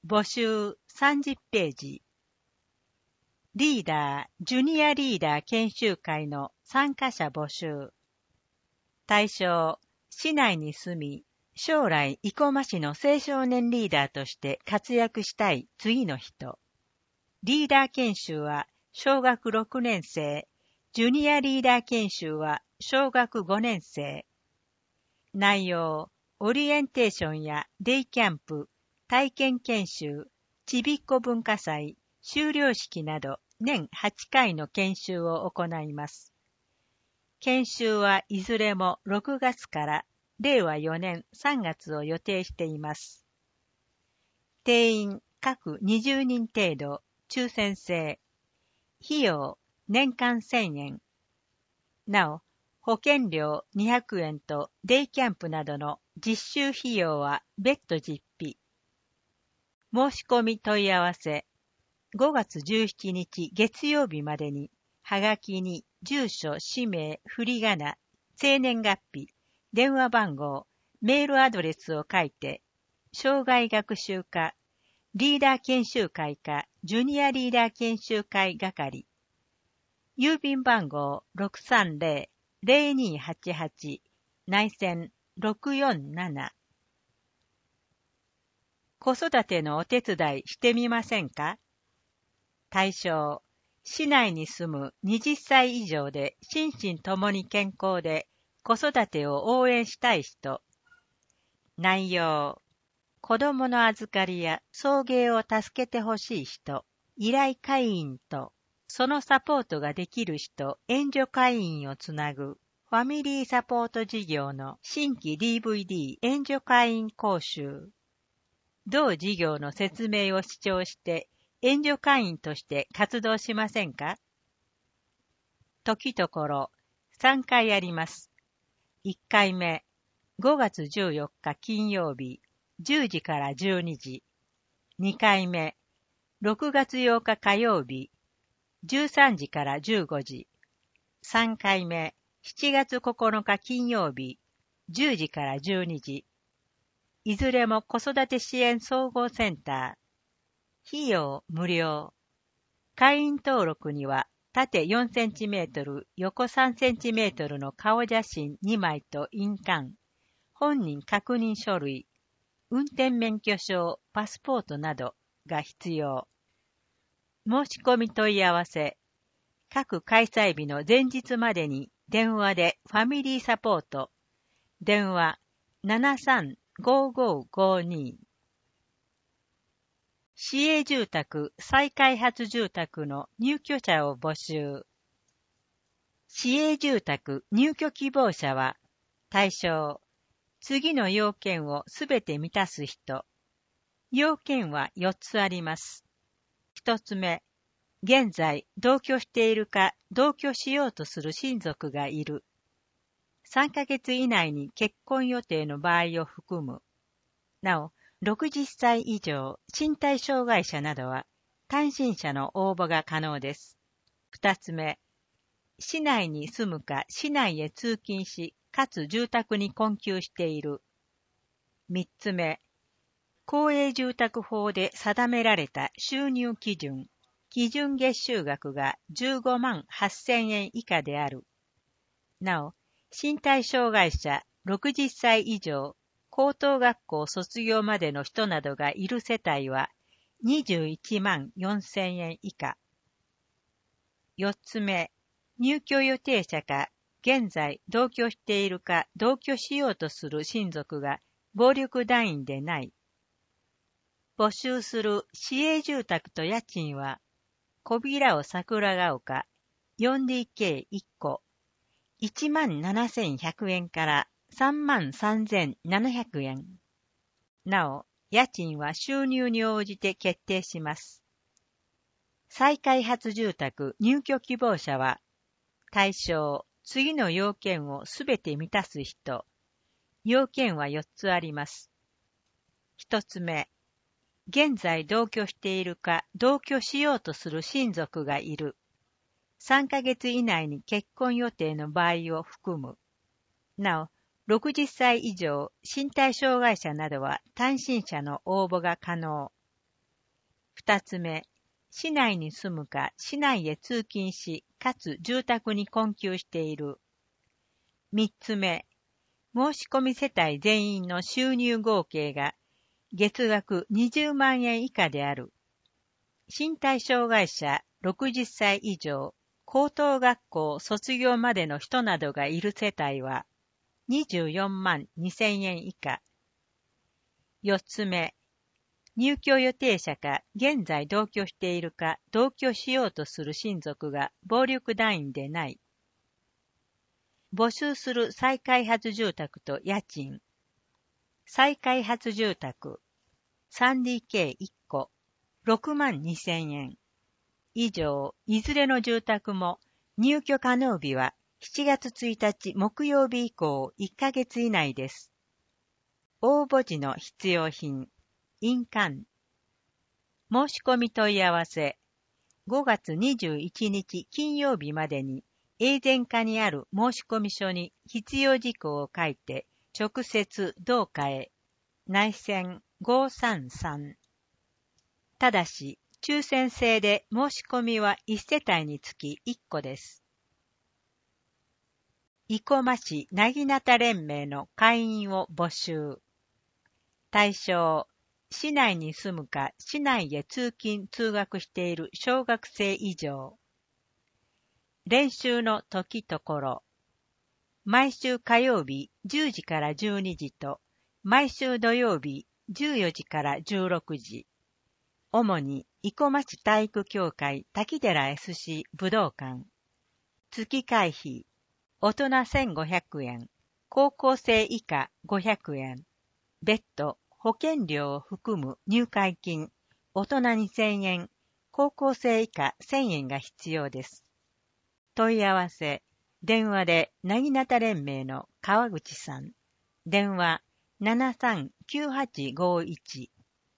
募集30ページ。リーダー、ジュニアリーダー研修会の参加者募集。対象、市内に住み、将来生駒市の青少年リーダーとして活躍したい次の人。リーダー研修は小学6年生、ジュニアリーダー研修は小学5年生。内容、オリエンテーションやデイキャンプ、体験研修、ちびっこ文化祭、修了式など年8回の研修を行います。研修はいずれも6月から令和4年3月を予定しています。定員各20人程度、抽選制。費用年間1000円。なお、保険料200円とデイキャンプなどの実習費用は別途実費。申し込み問い合わせ。5月17日月曜日までに、はがきに住所、氏名、振り仮名、生年月日、電話番号、メールアドレスを書いて、生涯学習課、リーダー研修会課、ジュニアリーダー研修会係、郵便番号630-0288、内線647。子育てのお手伝いしてみませんか？対象、市内に住む20歳以上で心身ともに健康で子育てを応援したい人。内容、子供の預かりや送迎を助けてほしい人、依頼会員とそのサポートができる人、援助会員をつなぐファミリーサポート事業の新規 DVD 援助会員講習。同事業の説明を視聴して援助会員として活動しませんか？時ところ、3回あります。1回目、5月14日金曜日、10時から12時。2回目、6月8日火曜日、13時から15時。3回目、7月9日金曜日、10時から12時。いずれも子育て支援総合センター。費用無料。会員登録には縦4センチメートル、横3センチメートルの顔写真2枚と印鑑、本人確認書類、運転免許証、パスポートなどが必要。申し込み問い合わせ。各開催日の前日までに電話でファミリーサポート。電話735552。市営住宅再開発住宅の入居者を募集。市営住宅入居希望者は、対象、次の要件をすべて満たす人。要件は4つあります。1つ目、現在同居しているか同居しようとする親族がいる。3ヶ月以内に結婚予定の場合を含む。なお、60歳以上、身体障害者などは、単身者の応募が可能です。2つ目、市内に住むか市内へ通勤し、かつ住宅に困窮している。3つ目、公営住宅法で定められた収入基準月収額が15万8000円以下である。なお、身体障害者60歳以上、高等学校卒業までの人などがいる世帯は21万4000円以下。4つ目、入居予定者か、現在同居しているか同居しようとする親族が暴力団員でない。募集する市営住宅と家賃は、小平尾桜ヶ丘 4DK1 戸、17,100円から33,700円。なお、家賃は収入に応じて決定します。再開発住宅入居希望者は、対象、次の要件をすべて満たす人。要件は4つあります。1つ目、現在同居しているか同居しようとする親族がいる。3ヶ月以内に結婚予定の場合を含む。なお、60歳以上、身体障害者などは単身者の応募が可能。 二つ目、市内に住むか市内へ通勤し、かつ住宅に困窮している。三つ目、申し込み世帯全員の収入合計が月額20万円以下である。身体障害者60歳以上、高等学校卒業までの人などがいる世帯は24万2000円以下。四つ目、入居予定者か現在同居しているか同居しようとする親族が暴力団員でない。募集する再開発住宅と家賃。再開発住宅 3DK1 戸6万2000円。以上、いずれの住宅も入居可能日は7月1日木曜日以降1ヶ月以内です。応募時の必要品。印鑑。申し込み問い合わせ。5月21日金曜日までに、永全課にある申込書に必要事項を書いて、直接同課へ。内線533。ただし、抽選制で申し込みは1世帯につき1戸です。生駒市なぎなた連盟の会員を募集。対象、市内に住むか市内へ通勤・通学している小学生以上。練習の時ところ。毎週火曜日10時から12時と、毎週土曜日14時から16時。主に生駒市体育協会滝寺 SC 武道館。月会費。大人1500円。高校生以下500円。別途保険料を含む入会金。大人2000円。高校生以下1000円が必要です。問い合わせ。電話でなぎなた連盟の川口さん。電話739851。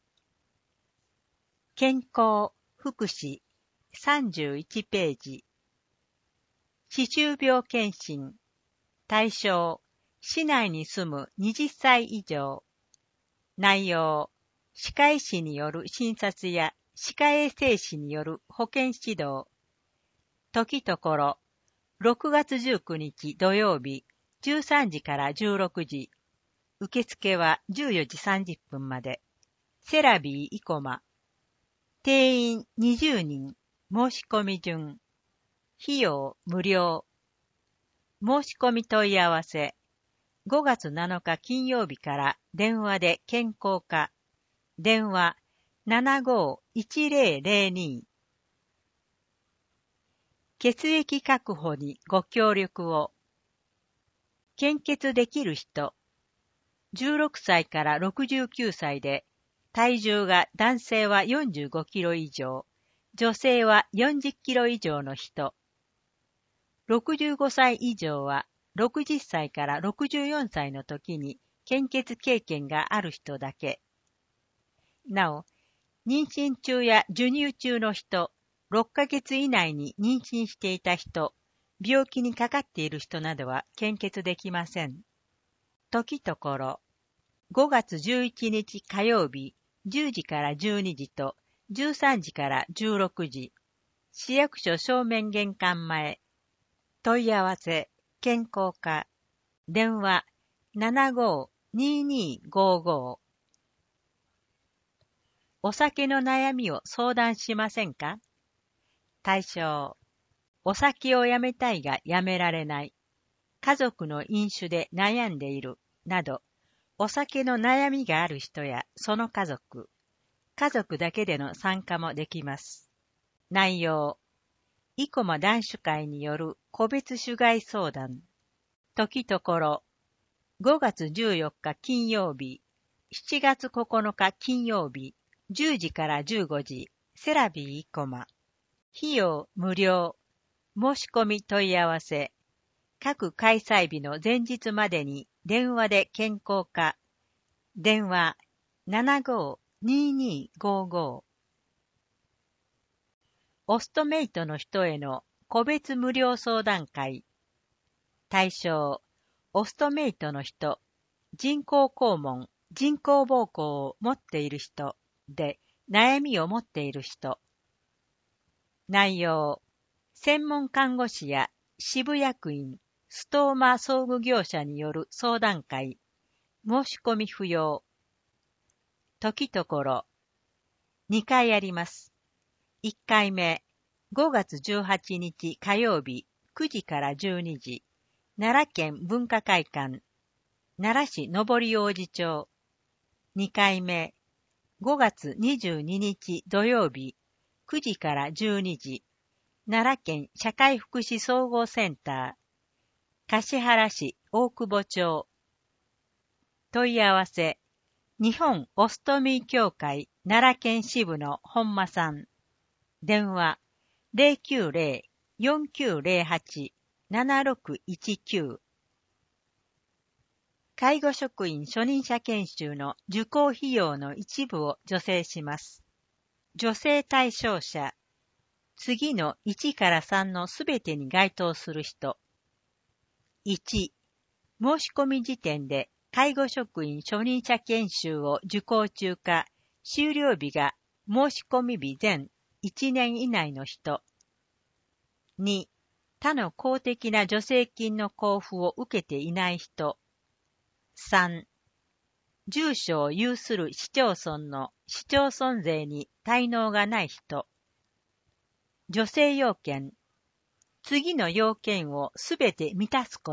健康、福祉、31ページ。歯周病検診。対象、市内に住む20歳以上。内容、歯科医師による診察や歯科衛生士による保健指導。時ところ、6月19日土曜日、13時から16時。受付は14時30分まで。セラビー生駒。定員20人。申し込み順。費用無料。申し込み問い合わせ。5月7日金曜日から電話で健康課。電話751002。血液確保にご協力を。献血できる人。16歳から69歳で、体重が男性は45キロ以上、女性は40キロ以上の人。65歳以上は60歳から64歳の時に献血経験がある人だけ。なお、妊娠中や授乳中の人、6ヶ月以内に妊娠していた人、病気にかかっている人などは献血できません。時ところ、5月11日火曜日、10時から12時と13時から16時、市役所正面玄関前。問い合わせ、健康課。電話752255。お酒の悩みを相談しませんか？対象、お酒をやめたいがやめられない。家族の飲酒で悩んでいる。など、お酒の悩みがある人やその家族だけでの参加もできます。内容、生駒男子会による個別種害相談。時ところ、5月14日金曜日、7月9日金曜日、10時から15時、セラビー生駒。費用無料。申し込み問い合わせ。各開催日の前日までに電話で健康課。電話752255。オストメイトの人への個別無料相談会。対象、オストメイトの人、人工肛門、人工膀胱を持っている人で、 悩みを持っている人。内容、専門看護師や支部役員、ストーマ装具業者による相談会、申し込み不要。時ところ、2回あります。1回目、5月18日火曜日9時から12時、奈良県文化会館、奈良市上り王子町。2回目、5月22日土曜日9時から12時、奈良県社会福祉総合センター、橿原市大久保町。問い合わせ、日本オストミー協会奈良県支部の本間さん。電話、090-4908-7619。介護職員初任者研修の受講費用の一部を助成します。助成対象者、次の1から3のすべてに該当する人。1、申し込み時点で介護職員初任者研修を受講中か、終了日が申し込み日前1年以内の人。2、他の公的な助成金の交付を受けていない人。3、住所を有する市町村の市町村税に滞納がない人。助成要件。次の要件をすべて満たすこと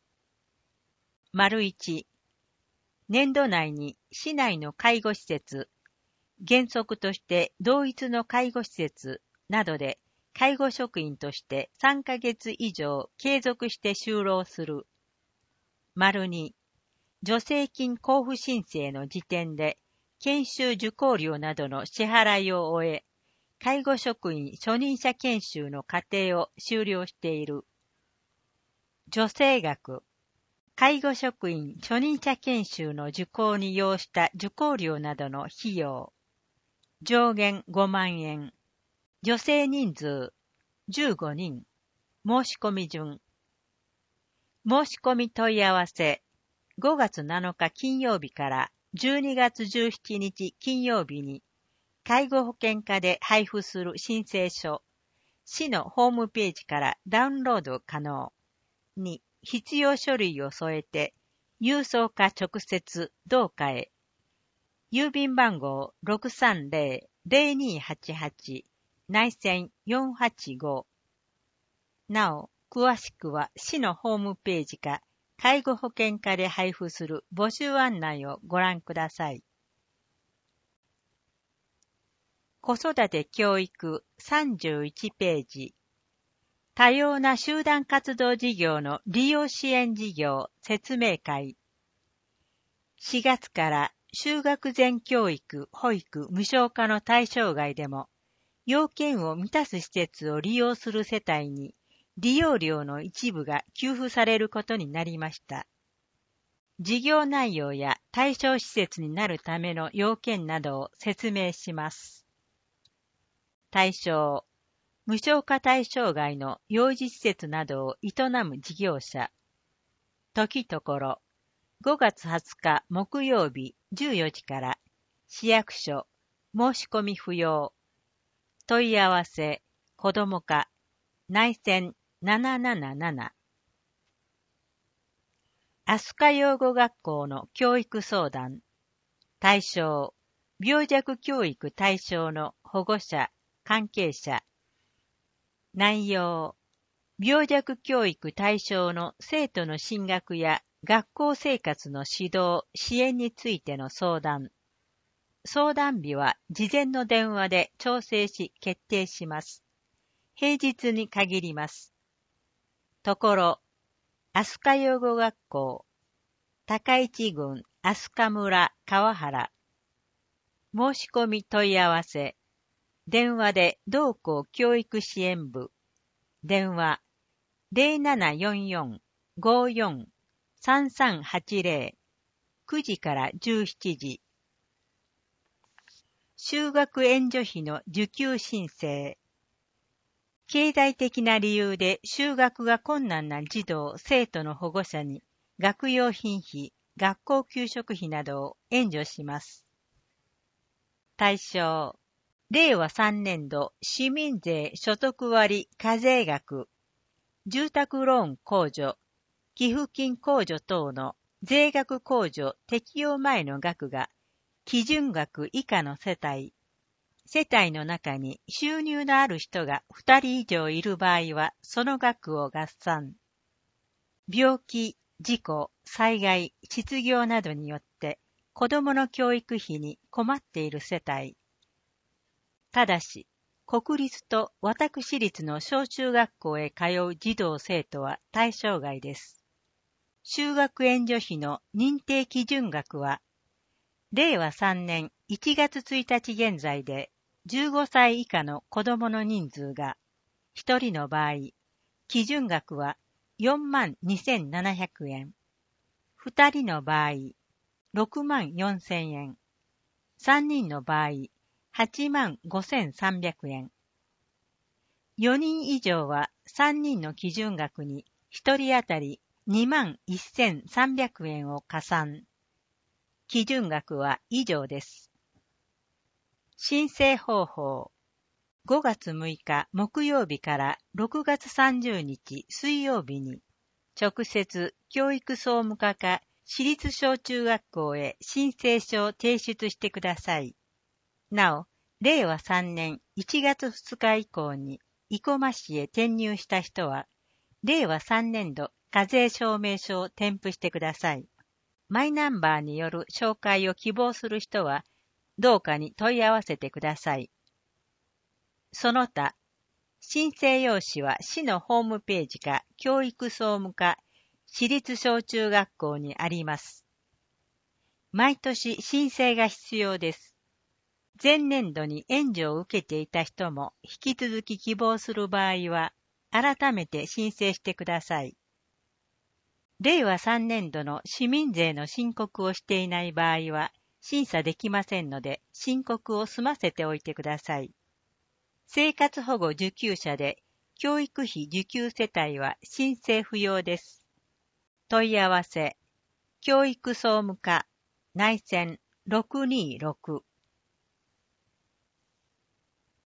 。1、年度内に市内の介護施設、原則として同一の介護施設などで介護職員として3ヶ月以上継続して就労する。2、助成金交付申請の時点で研修受講料などの支払いを終え、介護職員初任者研修の過程を終了している。助成額。介護職員初任者研修の受講に要した受講料などの費用。上限5万円。助成人数15人。申し込み順。申し込み問い合わせ。5月7日金曜日から12月17日金曜日に介護保険課で配布する申請書、市のホームページからダウンロード可能。2、必要書類を添えて郵送か直接同課へ。郵便番号 630-0288 内線485。なお、詳しくは市のホームページか介護保険課で配布する募集案内をご覧ください。子育て教育31ページ。多様な集団活動事業の利用支援事業説明会。4月から就学前教育・保育無償化の対象外でも、要件を満たす施設を利用する世帯に、利用料の一部が給付されることになりました。事業内容や対象施設になるための要件などを説明します。対象、無償化対象外の幼児施設などを営む事業者。時ところ、5月20日木曜日14時から市役所、申し込み不要。問い合わせ、子ども課、内線777。飛鳥養護学校の教育相談。対象、病弱教育対象の保護者、関係者。内容、病弱教育対象の生徒の進学や学校生活の指導・支援についての相談。相談日は事前の電話で調整し決定します。平日に限ります。ところ、飛鳥養護学校、高市郡飛鳥村川原。申し込み問い合わせ。電話で同校教育支援部。電話 0744-54-3380 9時から17時。就学援助費の受給申請。経済的な理由で就学が困難な児童・生徒の保護者に学用品費、学校給食費などを援助します。対象、 令和3年度市民税所得割課税額、住宅ローン控除、寄付金控除等の税額控除適用前の額が基準額以下の世帯の中に収入のある人が2人以上いる場合はその額を合算。病気、事故、災害、失業などによって子供の教育費に困っている世帯。ただし、国立と私立の小中学校へ通う児童生徒は対象外です。就学援助費の認定基準額は、令和3年1月1日現在で15歳以下の子供の人数が、1人の場合、基準額は42,700円。2人の場合、64,000円。3人の場合、85,300円。4人以上は3人の基準額に1人当たり21,300円を加算。基準額は以上です。申請方法。5月6日木曜日から6月30日水曜日に、直接教育総務課か私立小中学校へ申請書を提出してください。なお、令和3年1月2日以降に生駒市へ転入した人は、令和3年度課税証明書を添付してください。マイナンバーによる紹介を希望する人は、どうかに問い合わせてください。その他、申請用紙は市のホームページか教育総務課、私立小中学校にあります。毎年申請が必要です。前年度に援助を受けていた人も引き続き希望する場合は、改めて申請してください。令和3年度の市民税の申告をしていない場合は、審査できませんので、申告を済ませておいてください。生活保護受給者で、教育費受給世帯は申請不要です。問い合わせ、教育総務課、内線626